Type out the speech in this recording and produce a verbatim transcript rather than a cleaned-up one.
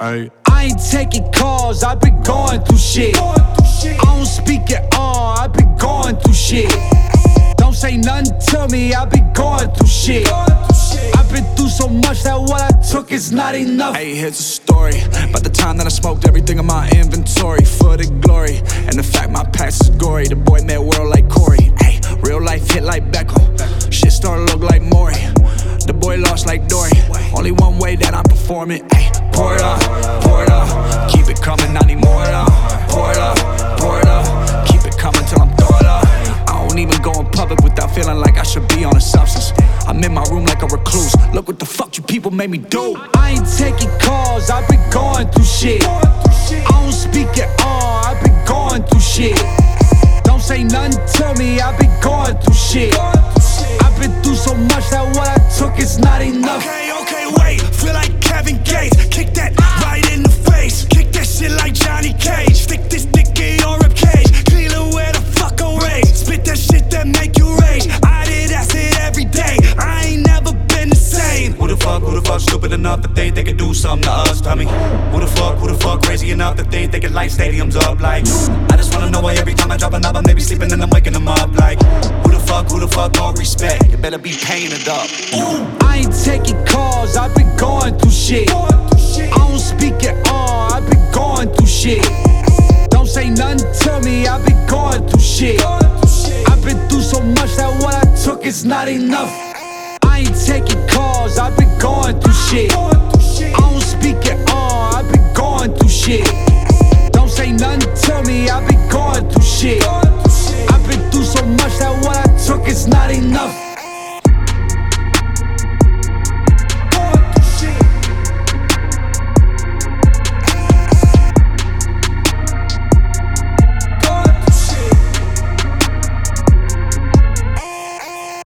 Ay. I ain't taking calls, I've been going through shit. I don't speak at all, I've been going through shit. Don't say nothing to me, I've been going through shit. I've been through so much that what I took is not enough. Hey, here's a story about the time that I smoked everything in my inventory for the glory, and the fact my past is gory. The boy met world like Corey. Hey, real life hit like Beckham. Shit started look like Maury. The boy lost like Dory. Only one way that I'm performing. Ay, pour it up, pour it up. Keep it coming, I need more of it. Pour it up, pour it up. Keep it coming till I'm throw it up. I don't even go in public without feeling like I should be on a substance. I'm in my room like a recluse. Look what the fuck you people made me do. I ain't taking calls, I've been going through shit. I don't speak at all, I've been going through shit. Don't say nothing to me, I've been going through shit. I've been through so much that what I took is not enough. Okay, okay, wait, feel like Kevin Gates. Kick that right in the face. Kick that shit like Johnny Cage. Stick this dick in your ribcage. Clean where the fuck away. Spit that shit that make you rage. I did acid every day, I ain't never been the same. Who the fuck, who the fuck stupid enough to think they could do something to us? Tell me, who the fuck, who the fuck crazy enough to think they could light stadiums up? Like, I just wanna know why every time I drop an album they be sleeping and I'm waking them up. Like, who the fuck, who the fuck don't respect? You better be paying it up. Ooh. I ain't taking calls, I've been going through shit. I don't speak at all, I've been going through shit. Don't say nothing to me, I've been going through shit. I've been through so much that what I took is not enough. I ain't taking calls, I've been going through shit. I don't speak at all, I've been going through shit. Don't say nothing to me, I've been going through shit. I've been through so much that what I took is not enough.